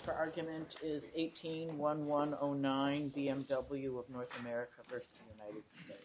for argument is 18-1109 BMW of North America versus United States.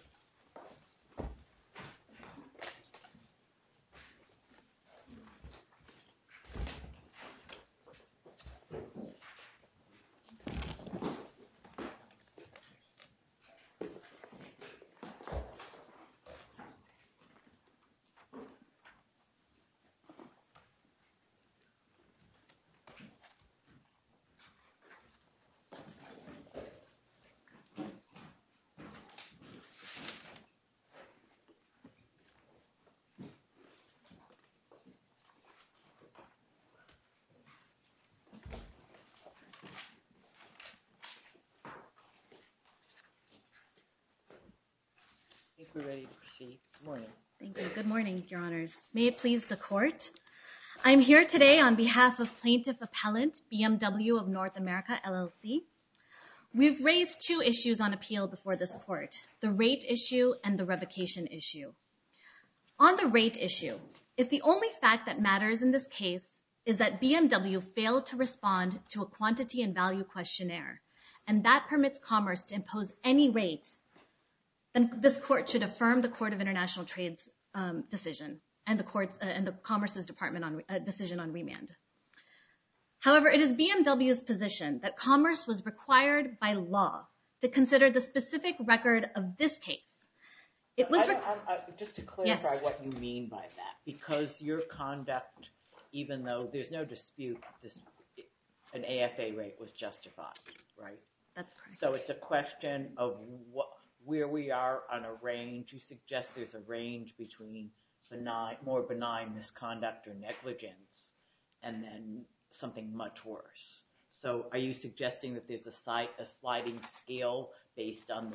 I think we're ready to proceed. Good morning. Thank you. Good morning, Your Honors. May it please the Court. I'm here today on behalf of Plaintiff Appellant BMW of North America, LLC. We've raised two issues on appeal before this Court, the rate issue and the revocation issue. On the rate issue, if the only fact that matters in this case is that BMW failed to respond to a quantity and value questionnaire, and that permits Commerce to impose any rate, then this Court should affirm the Court of International Trade's decision and the Commerce's Department decision on remand. However, it is BMW's position that Commerce was required by law to consider the specific record of this case. It was just to clarify what you mean by that, because your conduct, even though there's no dispute, an AFA rate was justified, right? That's correct. So it's a question of where we are on a range. You suggest there's a range between more benign misconduct or negligence and then something much worse. So are you suggesting that there's a sliding scale based on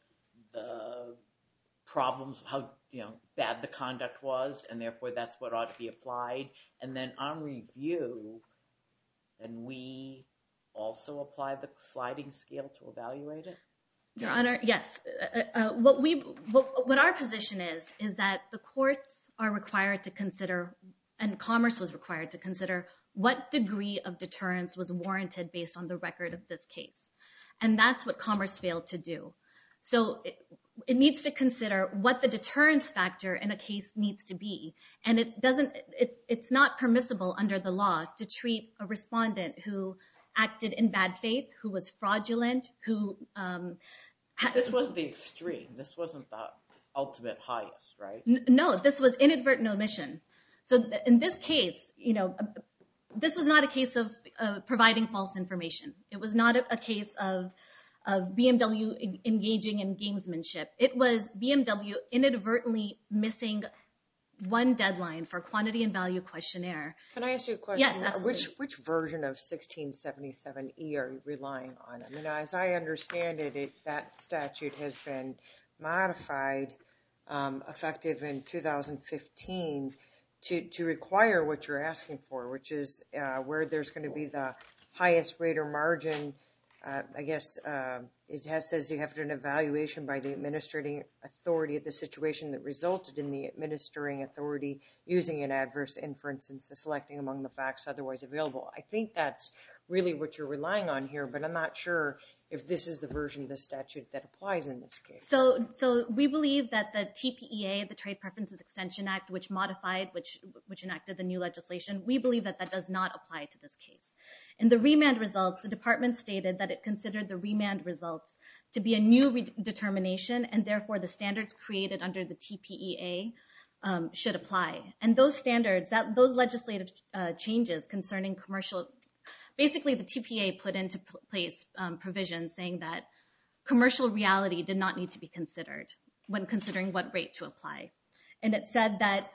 the problems, how bad the conduct was, and therefore that's what ought to be applied? And then on review, then we also apply the sliding scale to evaluate it? Your Honor, yes. What our position is that the courts are required to consider, and Commerce was required to consider, what degree of deterrence was warranted based on the record of this case. And that's what Commerce failed to do. So it needs to consider what the deterrence factor in a case needs to be. And it's not permissible under the law to treat a respondent who acted in bad faith, who was fraudulent, who... This wasn't the extreme. This wasn't the ultimate highest, right? No, this was inadvertent omission. So in this case, this was not a case of providing false information. It was not a case of BMW engaging in gamesmanship. It was BMW inadvertently missing one deadline for a quantity and value questionnaire. Can I ask you a question? Yes, absolutely. Which version of 1677E are you relying on? I mean, as I understand it, that statute has been modified, effective in 2015, to require what you're asking for, which is where there's going to be the highest rate or margin. I guess it says you have to do an evaluation by the administrating authority of the situation that resulted in the administering authority using an adverse inference and selecting among the facts otherwise available. I think that's really what you're relying on here, but I'm not sure if this is the version of the statute that applies in this case. So we believe that the TPEA, the Trade Preferences Extension Act, which enacted the new legislation, we believe that does not apply to this case. In the remand results, the department stated that it considered the remand results to be a new determination, and therefore the standards created under the TPEA should apply. And those standards, those legislative changes concerning commercial, basically the TPEA put into place provisions saying that commercial reality did not need to be considered when considering what rate to apply. And it said that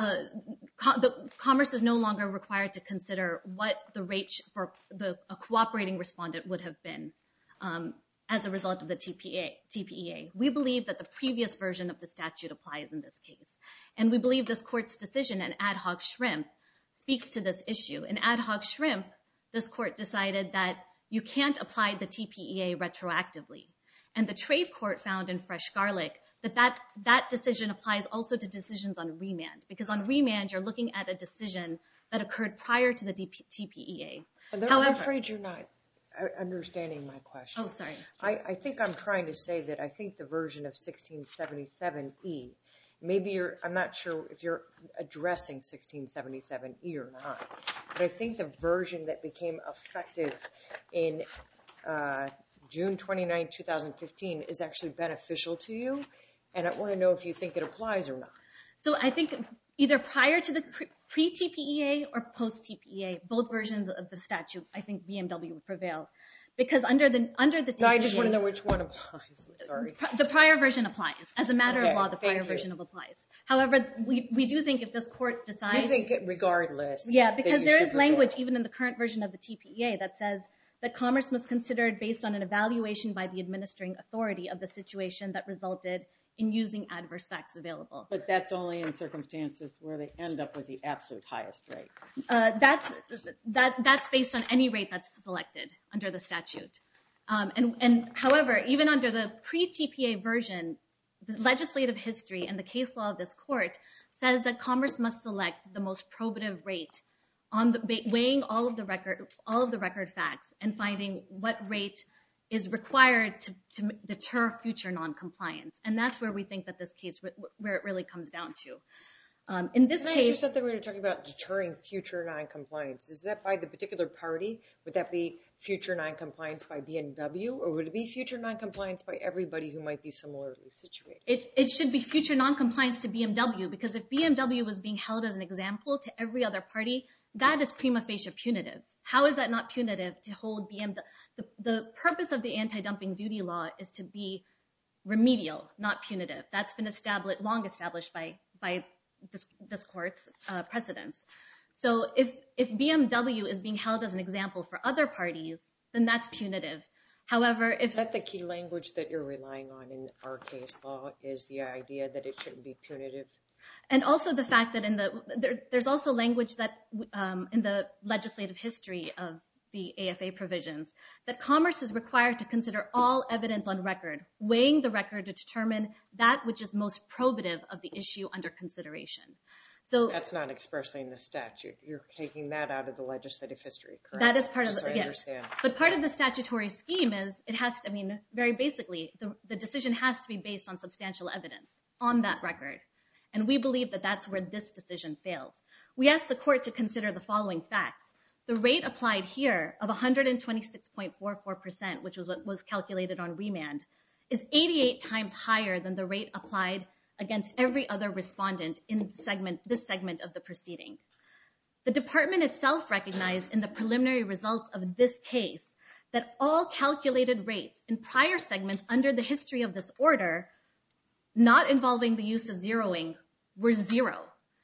Commerce is no longer required to consider what the rate for a cooperating respondent would have been as a result of the TPEA. We believe that the previous version of the statute applies in this case. And we believe this court's decision in Ad Hoc Shrimp speaks to this issue. In Ad Hoc Shrimp, this court decided that you can't apply the TPEA retroactively. And the trade court found in Fresh Garlic that decision applies also to decisions on remand, because on remand you're looking at a decision that occurred prior to the TPEA. I'm afraid you're not understanding my question. Oh, sorry. I think I'm trying to say that I think the version of 1677E, I'm not sure if you're addressing 1677E or not, but I think the version that became effective in June 29, 2015 is actually beneficial to you, and I want to know if you think it applies or not. So I think either prior to the pre-TPEA or post-TPEA, both versions of the statute, I think BMW would prevail. Because under the TPEA... No, I just want to know which one applies. I'm sorry. The prior version applies. As a matter of law, the prior thank you. version applies. However, we do think if this court decides... You think regardless... Yeah, because there is language, even in the current version of the TPEA, that says that commerce must consider it based on an evaluation by the administering authority of the situation that resulted in using adverse facts available. But that's only in circumstances where they end up with the absolute highest rate. That's based on any rate that's selected under the statute. And however, even under the pre-TPA version, the legislative history and the case law of this court says that commerce must select the most probative rate on weighing all of the record facts and finding what rate is required to deter future noncompliance. And that's where we think that this case, where it really comes down to. In this case... You said that we were talking about deterring future noncompliance. Is that by the particular party? Would that be future noncompliance by BMW? Or would it be future noncompliance by everybody who might be similarly situated? It should be future noncompliance to BMW, because if BMW was being held as an example to every other party, that is prima facie punitive. How is that not punitive to hold BMW? The purpose of the anti-dumping duty law is to be remedial, not punitive. That's been long established by this court's precedents. So if BMW is being held as an example for other parties, then that's punitive. However, if... Is that the key language that you're relying on in our case law, is the idea that it shouldn't be punitive? And also the fact that there's also language that in the legislative history of the AFA provisions, that commerce is required to consider all evidence on record, weighing the record to determine that which is most probative of the issue under consideration. So that's not expressly in the statute. You're taking that out of the legislative history, correct? That is part of the, yes. Understand. But part of the statutory scheme is it has to, I mean, very basically, the decision has to be based on substantial evidence on that record. And we believe that that's where this decision fails. We asked the court to consider the following facts. The rate applied here of 126.44%, which was what was calculated on remand, is 88 times higher than the rate applied against every other respondent in this segment of the proceeding. The department itself recognized in the preliminary results of this case that all calculated rates in prior segments under the history of this order, not involving the use of zeroing, were zero.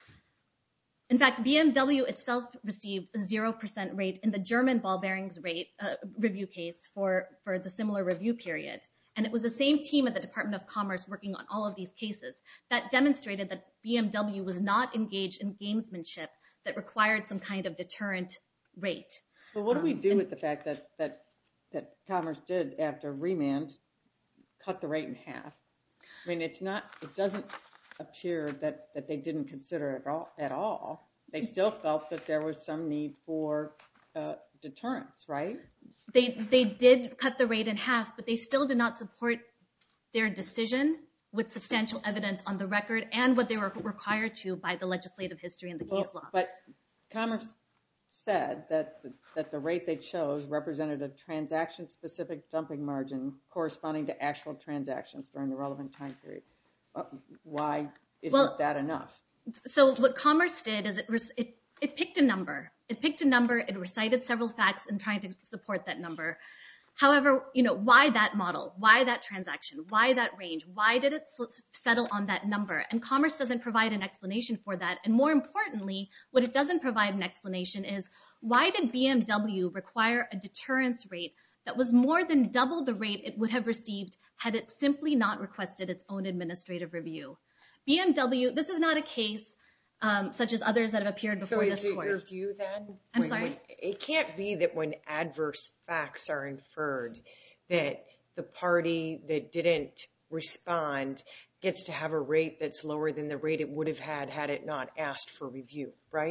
In fact, BMW itself received a 0% rate in the German ball bearings rate review case for the similar review period. And it was the same team at the Department of Commerce working on all of these cases that demonstrated that BMW was not engaged in gamesmanship that required some kind of deterrent rate. But what do we do with the fact that Commerce did, after remand, cut the rate in half? I mean, it doesn't appear that they didn't consider it at all. They still felt that there was some need for deterrence, right? They did cut the rate in half, but they still did not support their decision with substantial evidence on the record and what they were required to by the legislative history and the case law. But Commerce said that the rate they chose represented a transaction-specific dumping margin corresponding to actual transactions during the relevant time period. Why isn't that enough? So what Commerce did is it picked a number. It picked a number. It recited several facts in trying to support that number. However, why that model? Why that transaction? Why that range? Why did it settle on that number? And Commerce doesn't provide an explanation for that. And more importantly, what it doesn't provide an explanation is, why did BMW require a deterrence rate that was more than double the rate it would have received had it simply not requested its own administrative review? BMW, this is not a case such as others that have appeared before this court. So is it your view then? I'm sorry? It can't be that when adverse facts are inferred that the party that didn't respond gets to have a rate that's lower than the rate it would have had it not asked for review, right?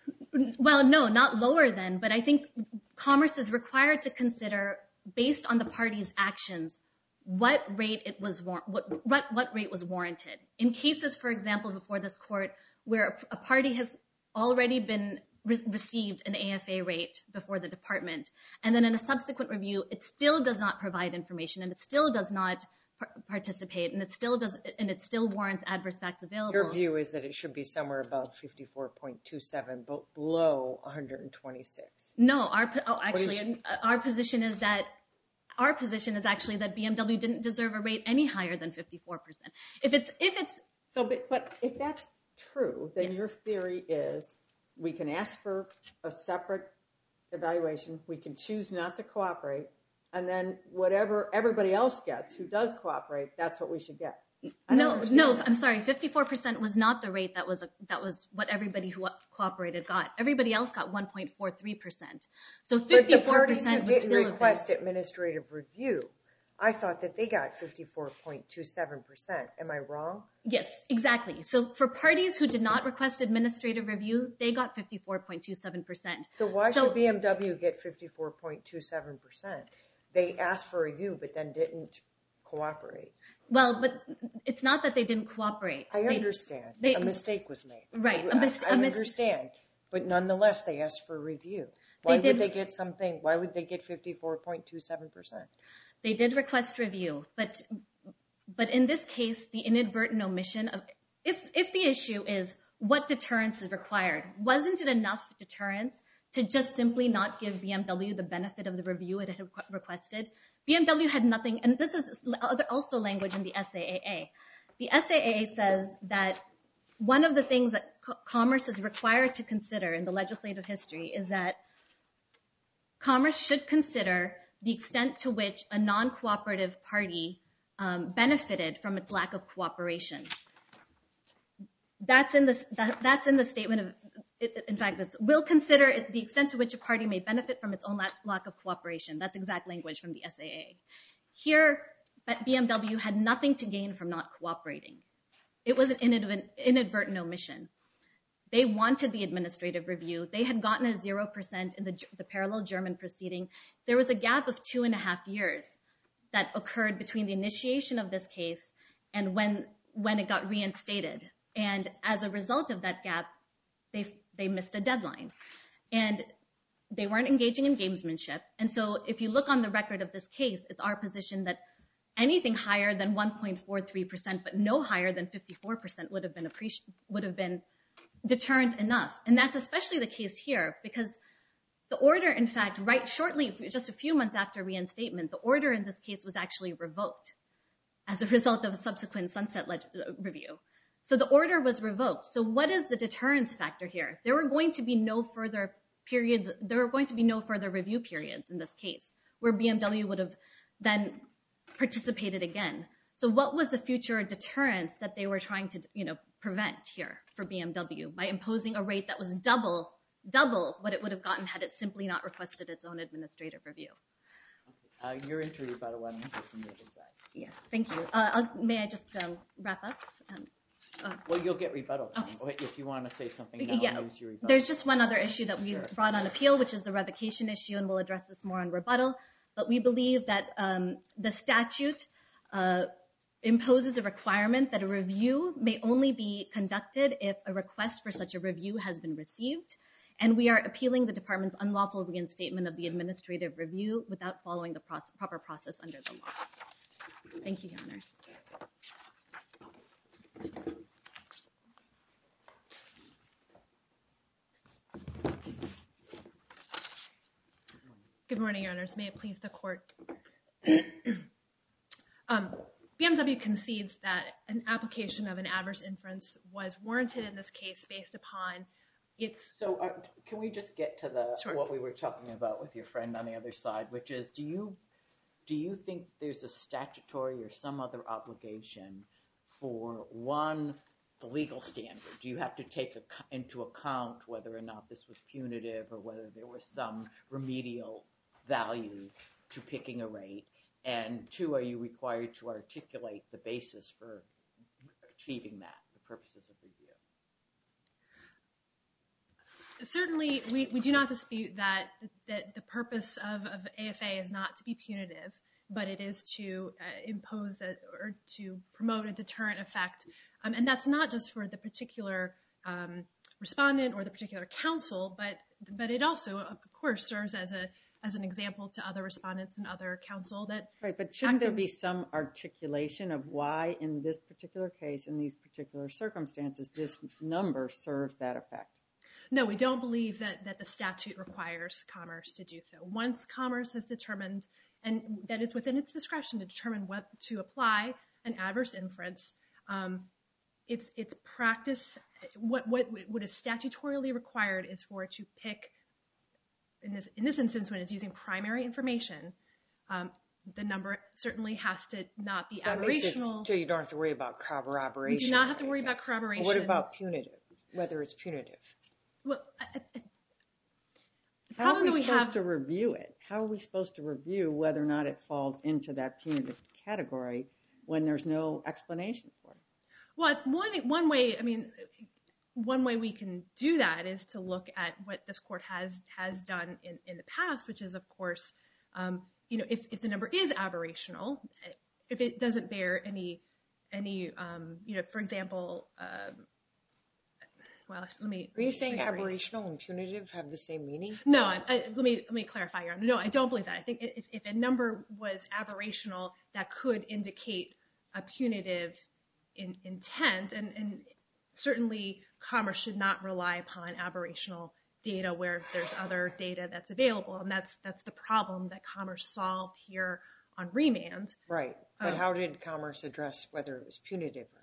Well, no, not lower than, but I think Commerce is required to consider, based on the party's actions, what rate was warranted. In cases, for example, before this court, where a party has already been received an AFA rate before the department, and then in a subsequent review, it still does not provide information, and it still does not participate, and it still warrants adverse facts available. Your view is that it should be somewhere above 54.27, but below 126. No, our position is actually that BMW didn't deserve a rate any higher than 54%. But if that's true, then your theory is we can ask for a separate evaluation, we can choose not to cooperate, and then whatever everybody else gets who does cooperate, that's what we should get. No, I'm sorry. 54% was not the rate that was what everybody who cooperated got. Everybody else got 1.43%. So 54% but the parties who would didn't still request administrative review, I thought that they got 54.27%. Am I wrong? Yes, exactly. So for parties who did not request administrative review, they got 54.27%. So why should BMW get 54.27%? They asked for review, but then didn't cooperate. Well, but it's not that they didn't cooperate. I understand. A mistake was made. Right. I understand. But nonetheless, they asked for review. Why would they get 54.27%? They did request review, but in this case, the inadvertent omission of, if the issue is what deterrence is required, wasn't it enough deterrence to just simply not give BMW the benefit of the review it had requested? BMW had nothing, and this is also language in the SAAA. The SAAA says that one of the things that Commerce is required to consider in the legislative history is that Commerce should consider the extent to which a non-cooperative party benefited from its lack of cooperation. That's in the statement of, in fact, will consider the extent to which a party may benefit from its own lack of cooperation. That's exact language from the SAA. Here, BMW had nothing to gain from not cooperating. It was an inadvertent omission. They wanted the administrative review. They had gotten a 0% in the parallel German proceeding. There was a gap of 2.5 years that occurred between the initiation of this case and when it got reinstated. And as a result of that gap, they missed a deadline. And they weren't engaging in gamesmanship. And so if you look on the record of this case, it's our position that anything higher than 1.43%, but no higher than 54% would have been deterrent enough. And that's especially the case here because the order, in fact, just a few months after reinstatement, the order in this case was actually revoked as a result of a subsequent sunset review. So the order was revoked. So what is the deterrence factor here? There were going to be no further review periods in this case where BMW would have then participated again. So what was the future deterrence that they were trying to, prevent here for BMW by imposing a rate that was double what it would have gotten had it simply not requested its own administrative review? You're into rebuttal. I don't hear from the other side. Yeah, thank you. May I just wrap up? Well, you'll get rebuttal time. If you want to say something now, use your rebuttal. There's just one other issue that we brought on appeal, which is the revocation issue, and we'll address this more on rebuttal. But we believe that the statute imposes a requirement that a review may only be conducted if a request for such a review has been received. And we are appealing the department's unlawful reinstatement of the administrative review without following the proper process under the law. Thank you, Your Honors. Good morning, Your Honors. May it please the court. BMW concedes that an application of an adverse inference was warranted in this case based upon its... So can we just get to what we were talking about with your friend on the other side, which is, do you think there's a statutory or some other obligation for, one, the legal standard? Do you have to take into account whether or not this was punitive or whether there was some remedial value to picking a rate? And two, are you required to articulate the basis for achieving that, the purposes of review? Certainly, we do not dispute that the purpose of AFA is not to be punitive, but it is to impose or to promote a deterrent effect. And that's not just for the particular respondent or the particular counsel, but it also, of course, serves as an example to other respondents and other counsel that. Right, but shouldn't there be some articulation of why, in this particular case, in these particular circumstances, this number serves that effect? No, we don't believe that the statute requires Commerce to do so. Once Commerce has determined, and that is within its discretion to determine what to apply an adverse inference, its practice, what is statutorily required is for it to pick, in this instance when it's using primary information, the number certainly has to not be aberrational. So you don't have to worry about corroboration. You do not have to worry about corroboration. What about punitive, whether it's punitive? Well, how are we supposed to review it? How are we supposed to review whether or not it falls into that punitive category when there's no explanation for it? Well, one way we can do that is to look at what this court has done in the past, which is, of course, if the number is aberrational, if it doesn't bear any for example. Well, let me. Are you saying aberrational and punitive have the same meaning? No, let me clarify, Your Honor. No, I don't believe that. I think if a number was aberrational, that could indicate a punitive intent, and certainly Commerce should not rely upon aberrational data where there's other data that's available, and that's the problem that Commerce solved here on remand. Right, but how did Commerce address whether it was punitive or not?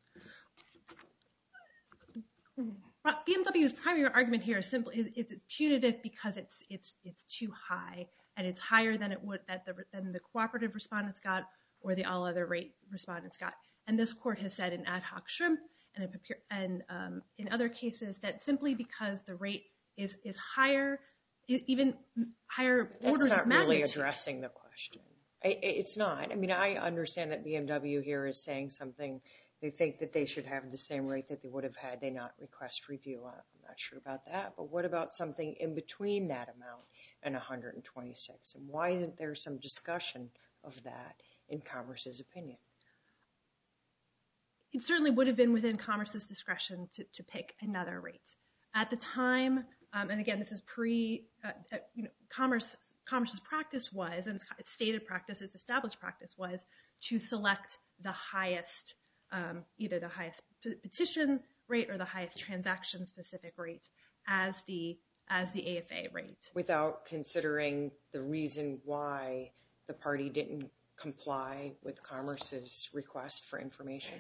BMW's primary argument here is simply it's punitive because it's too high, and it's higher than than the cooperative respondents got or the all other rate respondents got. And this court has said in ad hoc shrimp and in other cases that simply because the rate is higher, even higher orders of magnitude. That's not really addressing the question. It's not. I mean, I understand that BMW here is saying something. They think that they should have the same rate that they would have had they not request review. I'm not sure about that. But what about something in between that amount and 126? And why isn't there some discussion of that in Commerce's opinion? It certainly would have been within Commerce's discretion to pick another rate. At the time, and again, this is Commerce's practice was, and its stated practice, its established practice was to select the highest either the highest petition rate or the highest transaction-specific rate as the AFA rate. Without considering the reason why the party didn't comply with Commerce's request for information?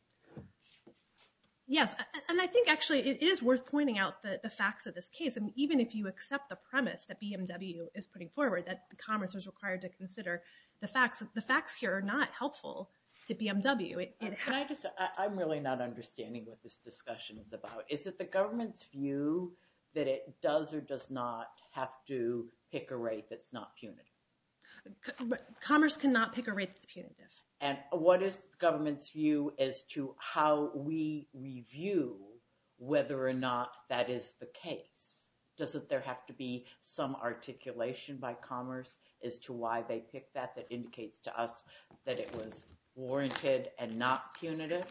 Yes, and I think actually it is worth pointing out the facts of this case. I mean, even if you accept the premise that BMW is putting forward, that Commerce is required to consider the facts here are not helpful to BMW. I'm really not understanding what this discussion is about. Is it the government's view that it does or does not have to pick a rate that's not punitive? Commerce cannot pick a rate that's punitive. And what is the government's view as to how we review whether or not that is the case? Doesn't there have to be some articulation by Commerce as to why they picked that indicates to us that it was warranted and not punitive?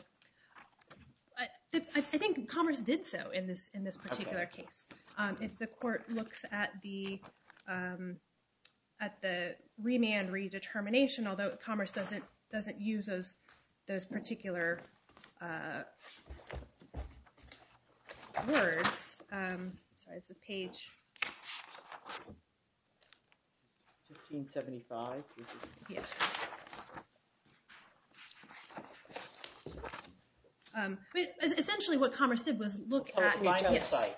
I think Commerce did so in this particular case. If the court looks at the remand redetermination, although Commerce doesn't use those particular words. Sorry, this is page 1575. Yes. Essentially, what Commerce did was look at. Yes. Sorry.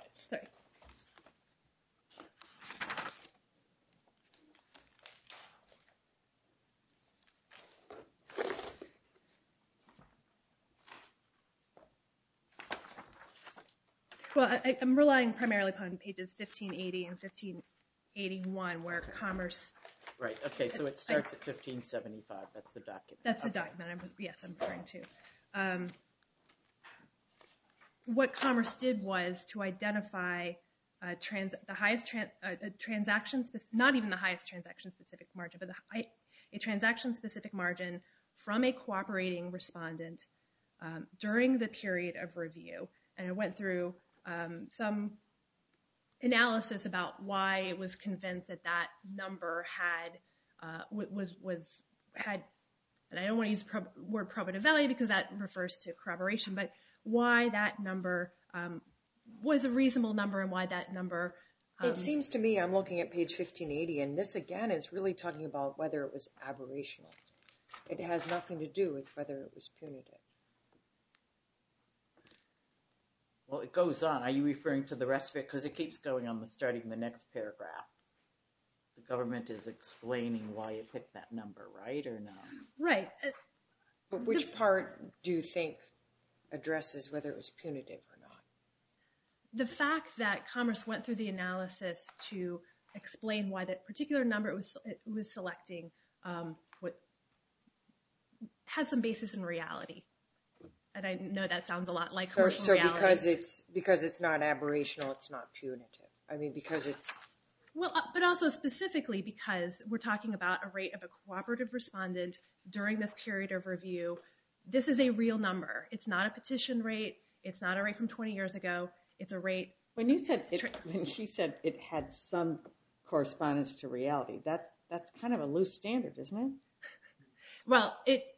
Well, I'm relying primarily upon pages 1580 and 1581, where Commerce. Right. Okay. So it starts at 1575. That's the document. That's the document. I'm referring to. What Commerce did was to identify not even the highest transaction-specific margin, but a transaction-specific margin from a cooperating respondent during the period of review. And it went through some analysis about why it was convinced that that number had, and I don't want to use the word probative value because that refers to corroboration, but why that number was a reasonable number and why that number... It seems to me, I'm looking at page 1580, and this again is really talking about whether it was aberrational. It has nothing to do with whether it was punitive. Well, it goes on. Are you referring to the rest of it? Because it keeps going on starting the next paragraph. The government is explaining why it picked that number, right or no? Right. But which part do you think addresses whether it was punitive or not? The fact that Commerce went through the analysis to explain why that particular number it was selecting had some basis in reality. And I know that sounds a lot like commercial reality. So because it's not aberrational, it's not punitive. I mean, because it's... Well, but also specifically because we're talking about a rate of a cooperative respondent during this period of review. This is a real number. It's not a petition rate. It's not a rate from 20 years ago. It's a rate... When she said it had some correspondence to reality, that's kind of a loose standard, isn't it? Well,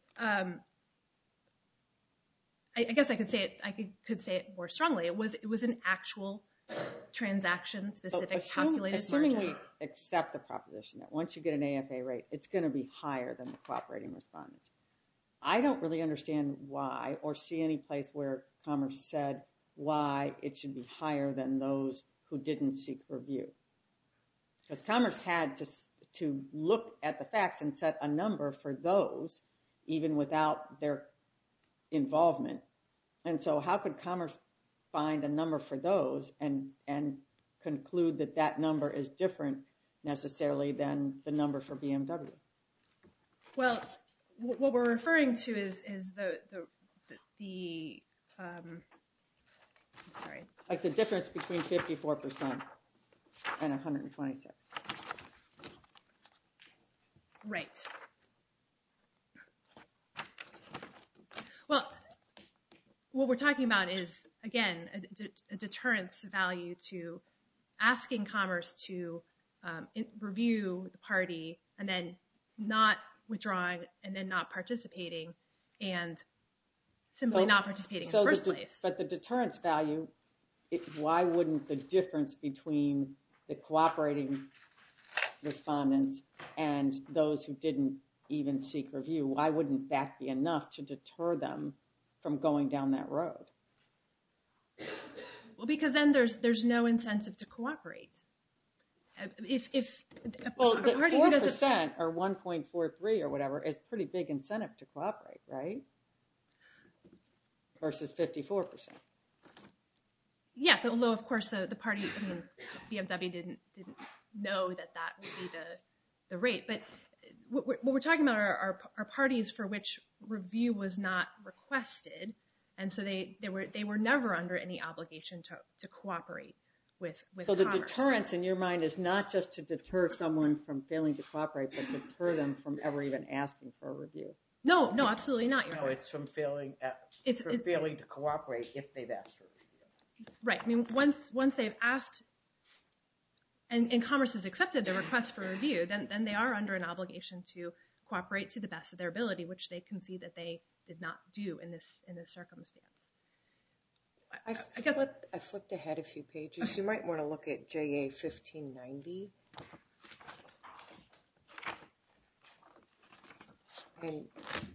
I guess I could say it more strongly. It was an actual transaction-specific calculated assuming margin. we accept the proposition that once you get an AFA rate, it's going to be higher than the cooperating respondents. I don't really understand why or see any place where Commerce said why it should be higher than those who didn't seek review. Because Commerce had to look at the facts and set a number for those, even without their involvement. And so how could Commerce find a number for those and conclude that that number is different necessarily than the number for BMW? Well, what we're referring to is the like the difference between 54% and 126. Right. Well, what we're talking about is, again, a deterrence value to asking Commerce to review the party and then not withdrawing and then not participating and simply not participating in the first place. But the deterrence value, why wouldn't the difference between the cooperating respondents and those who didn't even seek review, why wouldn't that be enough to deter them from going down that road? Well, because then there's no incentive to cooperate. If a party who doesn't... 4% or 1.43 or whatever is pretty big incentive to cooperate, right? Versus 54%. Yes, although of course the party, BMW didn't know that would be the rate. But what we're talking about are parties for which review was not requested, and so they were never under any obligation to cooperate with So Commerce. the deterrence in your mind is not just to deter someone from failing to cooperate, but to deter them from ever even asking for a review. No, absolutely not. No, it's from failing to cooperate if they've asked for review. Right. I mean, once they've asked and Commerce has accepted the request for review, then they are under an obligation to cooperate to the best of their ability, which they concede that they did not do in this circumstance. I flipped ahead a few pages. You might want to look at JA 1590. And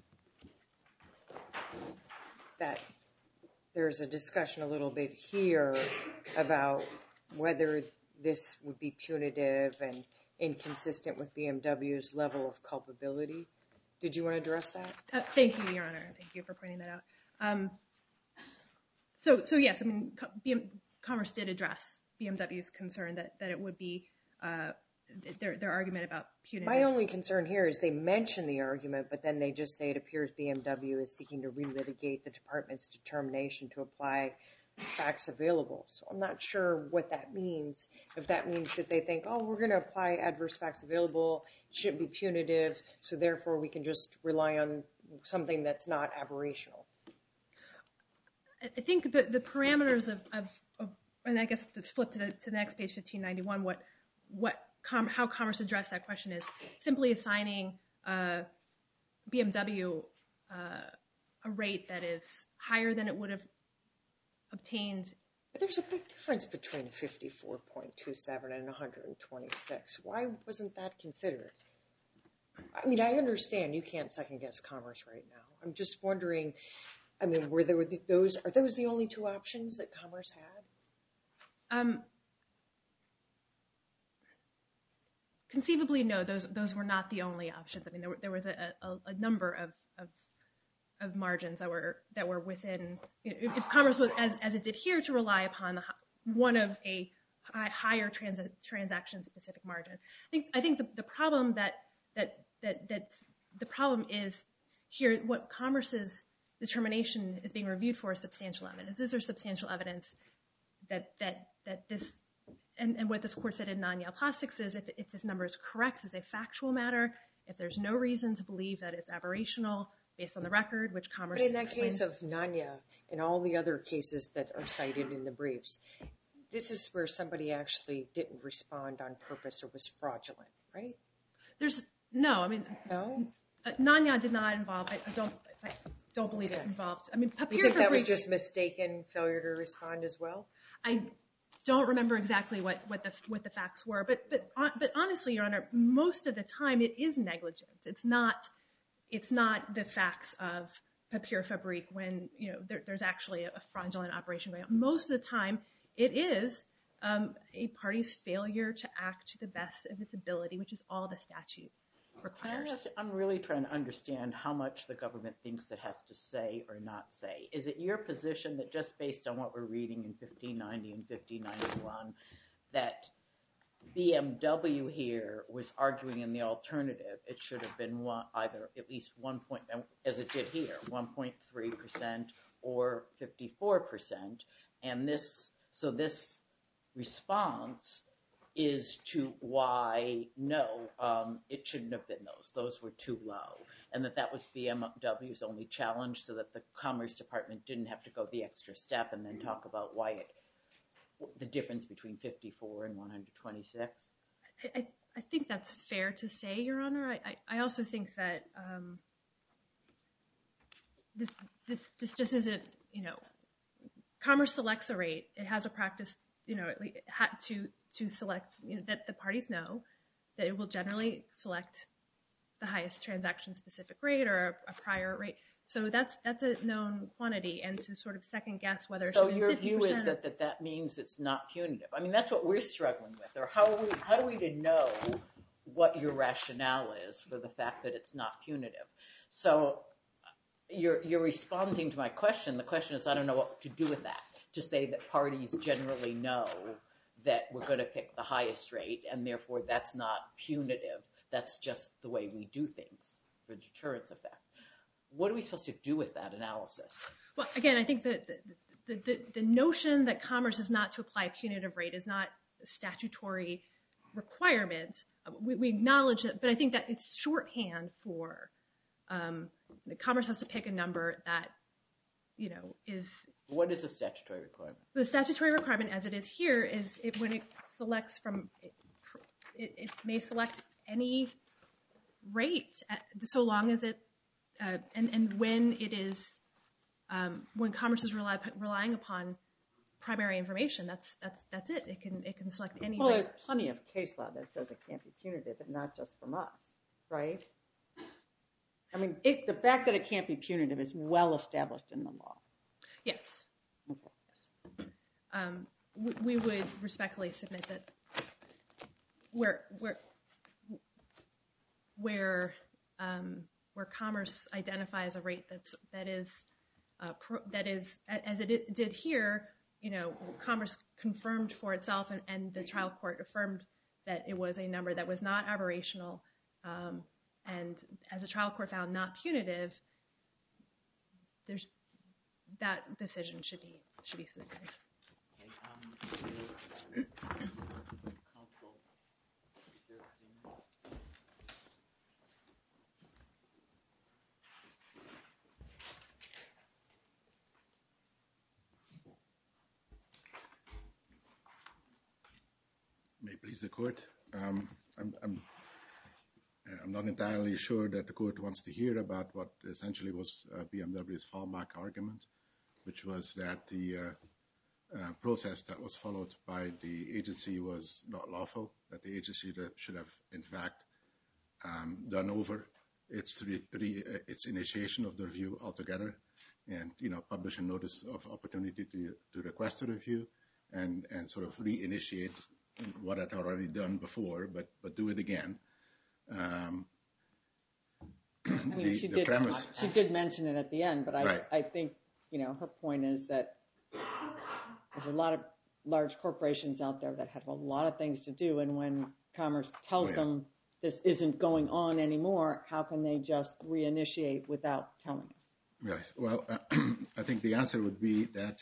that there's a discussion a little bit here about whether this would be punitive and inconsistent with BMW's level of culpability. Did you want to address that? Thank you, Your Honor. Thank you for pointing that out. So yes, I mean, Commerce did address BMW's concern that it would be their argument about punitive. My only concern here is they mention the argument, but then they just say it appears BMW is seeking to relitigate the department's determination to apply facts available. So I'm not sure what that means. If that means that they think, oh, we're going to apply adverse facts available, it shouldn't be punitive, so therefore we can just rely on something that's not aberrational. I think the parameters of and I guess to flip to the next page, 1591, how Commerce addressed that question is simply assigning BMW a rate that is higher than it would have obtained. But there's a big difference between 54.27 and 126. Why wasn't that considered? I mean, I understand you can't second guess Commerce right now. I'm just wondering, I mean, are those the only two options that Commerce had? Conceivably, no, those were not the only options. I mean, there was a number of margins that were within. If Commerce was, as it did here, to rely upon one of a higher transaction-specific margin. I think the problem the problem is here. What Commerce's determination is being reviewed for is substantial evidence. Is there substantial evidence that this? And what this court said in Nanya Plastics is if this number is correct as a factual matter, if there's no reason to believe that it's aberrational based on the record, which Commerce... But in that case of Nanya and all the other cases that are cited in the briefs, this is where somebody actually didn't respond on purpose or was fraudulent, right? No. Nanya did not involve... I don't believe it involved... I mean, You think that was just mistaken failure to respond as well? I don't remember exactly what the facts were, but honestly, Your Honor, most of the time it is negligence. It's not the facts of papier fabrique when there's actually a fraudulent operation going on. Most of the time, it is a party's failure to act to the best of its ability, which is all the statute requires. I'm really trying to understand how much the government thinks it has to say or not say. Is it your position that just based on what we're reading in 1590 and 1591, that BMW here was arguing in the alternative? It should have been either at least 1 point, as it did here, 1.3% or 54%. And this response is to why no, it shouldn't have been those. Those were too low. And that was BMW's only challenge, so that the Commerce Department didn't have to go the extra step and then talk about the difference between 54 and 126. I think that's fair to say, Your Honor. I also think that this just isn't, Commerce selects a rate. It has a practice, to select, that the parties know that it will generally select the highest transaction-specific rate or a prior rate. So that's a known quantity, and to sort of second guess whether it should be 50%. So your view is that means it's not punitive. I mean, that's what we're struggling with. Or how do we to know what your rationale is for the fact that it's not punitive? So you're responding to my question. The question is, I don't know what to do with that. To say that parties generally know that we're going to pick the highest rate, and therefore that's not punitive. That's just the way we do things for deterrence effect. What are we supposed to do with that analysis? Well, again, I think that the notion that Commerce is not to apply a punitive rate is not a statutory requirement. We acknowledge that, but I think that it's shorthand for the Commerce has to pick a number that, is... What is the statutory requirement? The statutory requirement, as it is here, is when it selects from, it may select any rate, so long as it, and when it is, when Commerce is relying upon primary information, that's it. It can select any rate. Well, there's plenty of case law that says it can't be punitive, but not just from us, right? I mean, the fact that it can't be punitive is well established in the law. Yes. Okay. We would respectfully submit that where Commerce identifies a rate that is as it did here, Commerce confirmed for itself, and the trial court affirmed that it was a number that was not aberrational, and as the trial court found not punitive, that decision should be sustained. Okay, counsel. May it please the court. I'm not entirely sure that the court wants to hear about what essentially was BMW's fallback argument, which was that the process that was followed by the agency was not lawful, that the agency should have, in fact, done over its initiation of the review altogether and, publish a notice of opportunity to request a review and sort of reinitiate what it had already done before, but do it again. She did mention it at the end, but I think, her point is that there's a lot of large corporations out there that have a lot of things to do, and when Commerce tells them this isn't going on anymore, how can they just reinitiate without telling us? Right. Well, I think the answer would be that,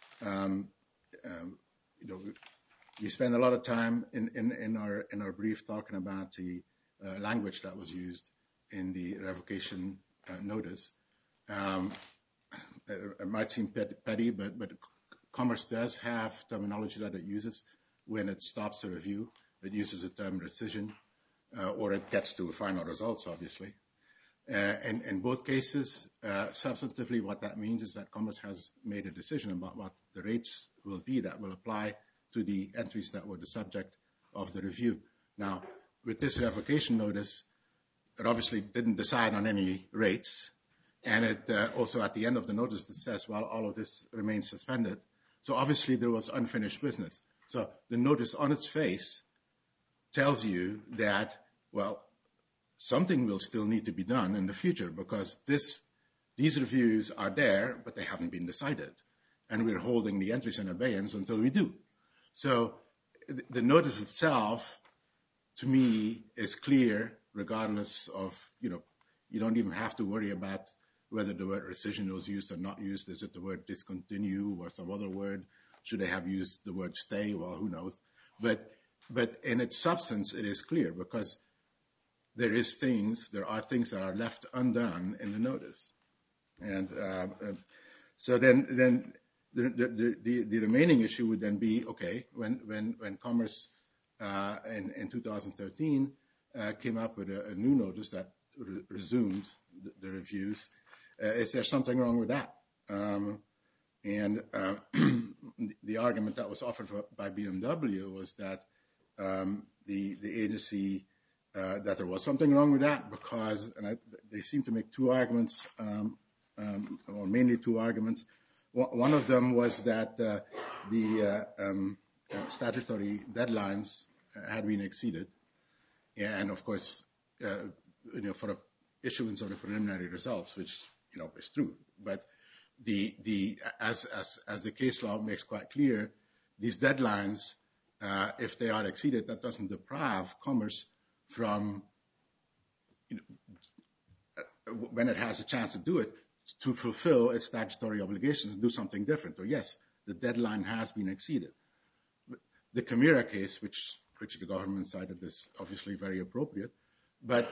we spend a lot of time in our brief talking about the language that was used in the revocation notice. It might seem petty, but Commerce does have terminology that it uses when it stops a review. It uses the term rescission, or it gets to final results, obviously. In both cases, substantively, what that means is that Commerce has made a decision about what the rates will be that will apply to the entries that were the subject of the review. Now, with this revocation notice, it obviously didn't decide on any rates, and it also at the end of the notice it says, well, all of this remains suspended. So obviously there was unfinished business. So the notice on its face tells you that, well, something will still need to be done in the future because these reviews are there, but they haven't been decided. And we're holding the entries in abeyance until we do. So the notice itself, to me, is clear regardless of, you don't even have to worry about whether the word rescission was used or not used. Is it the word discontinue or some other word? Should they have used the word stay? Well, who knows? But in its substance, it is clear because there are things that are left undone in the notice. And so then the remaining issue would then be, okay, when Commerce in 2013 came up with a new notice that resumed the reviews, is there something wrong with that? And the argument that was offered by BMW was that the agency, that there was something wrong with that because, and they seem to make two arguments, or mainly two arguments. One of them was that the statutory deadlines had been exceeded, and of course, for the issuance of the preliminary results, which is true. But as the case law makes quite clear, these deadlines, if they are exceeded, that doesn't deprive Commerce from, when it has a chance to do it, to fulfill its statutory obligations and do something different. So yes, the deadline has been exceeded. The Camira case, which the government cited, is obviously very appropriate, but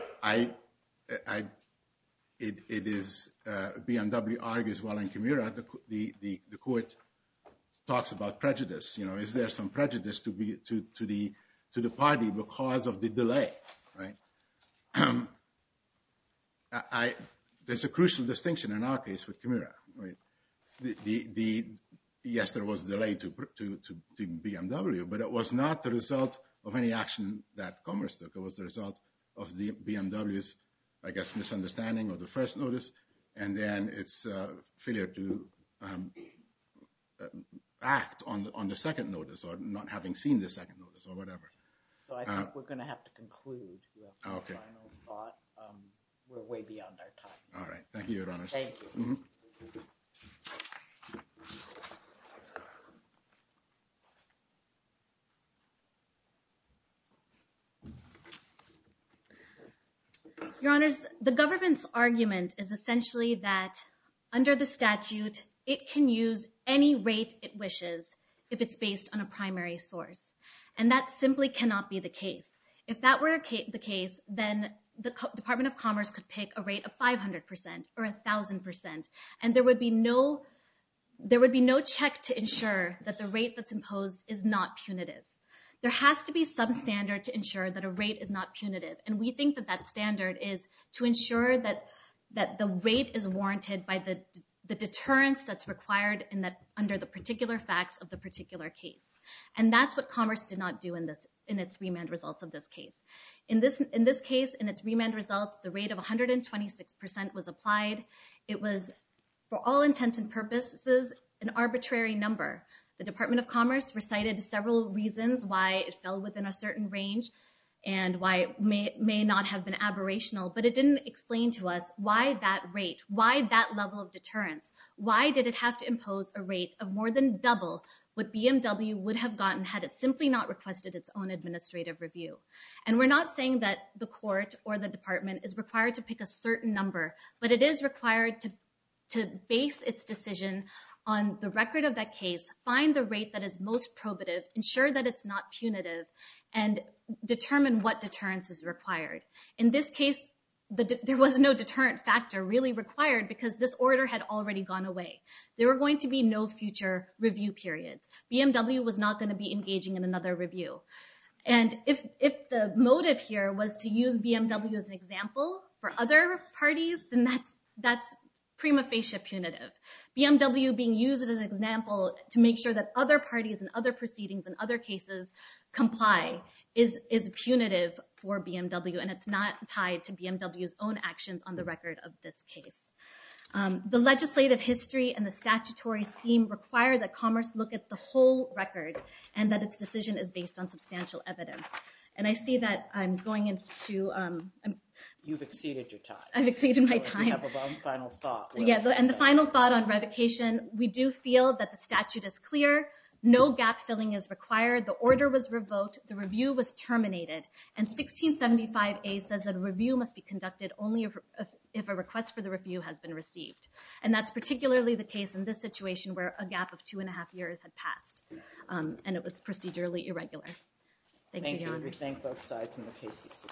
it is BMW argues while in Camira, the court talks about prejudice. Is there some prejudice to the party because of the delay, right? There's a crucial distinction in our case with Camira, right? Yes, there was a delay to BMW, but it was not the result of any action that Commerce took. It was the result of the BMW's, I guess, misunderstanding of the first notice, and then its failure to act on the second notice, or not having seen the second notice, or whatever. So I think we're going to have to conclude. You have okay. Final thought. We're way beyond our time. All right. Thank you, Your Honor. Thank you. Mm-hmm. Your Honors, the government's argument is essentially that under the statute, it can use any rate it wishes if it's based on a primary source. And that simply cannot be the case. If that were the case, then the Department of Commerce could pick a rate of 500% or 1,000%, and there would be no check to ensure that the rate that's imposed is not punitive. There has to be some standard to ensure that a rate is not punitive, and we think that that standard is to ensure that the rate is warranted by the deterrence that's required under the particular facts of the particular case. And that's what Commerce did not do in its remand results of this case. In this case, in its remand results, the rate of 126% was applied. It was, for all intents and purposes, an arbitrary number. The Department of Commerce recited several reasons why it fell within a certain range and why it may not have been aberrational, but it didn't explain to us why that rate, why that level of deterrence, why did it have to impose a rate of more than double what BMW would have gotten had it simply not requested its own administrative review. And we're not saying that the court or the department is required to pick a certain number, but it is required to base its decision on the record of that case, find the rate that is most probative, ensure that it's not punitive, and determine what deterrence is required. In this case, there was no deterrent factor really required because this order had already gone away. There were going to be no future review periods. BMW was not going to be engaging in another review. And if the motive here was to use BMW as an example for other parties, then that's prima facie punitive. BMW being used as an example to make sure that other parties and other proceedings and other cases comply is punitive for BMW, and it's not tied to BMW's own actions on the record of this case. The legislative history and the statutory scheme require that Commerce look at the whole record and that its decision is based on substantial evidence. And I see that I'm going into... You've exceeded your time. I've exceeded my time. You have a final thought. Yeah, and the final thought on revocation, we do feel that the statute is clear. No gap filling is required. The order was revoked. The review was terminated. And 1675A says that a review must be conducted only if a request for the review has been received. And that's particularly the case in this situation where a gap of 2.5 years had passed. And it was procedurally irregular. Thank you, Your Honor. We thank both sides in the cases.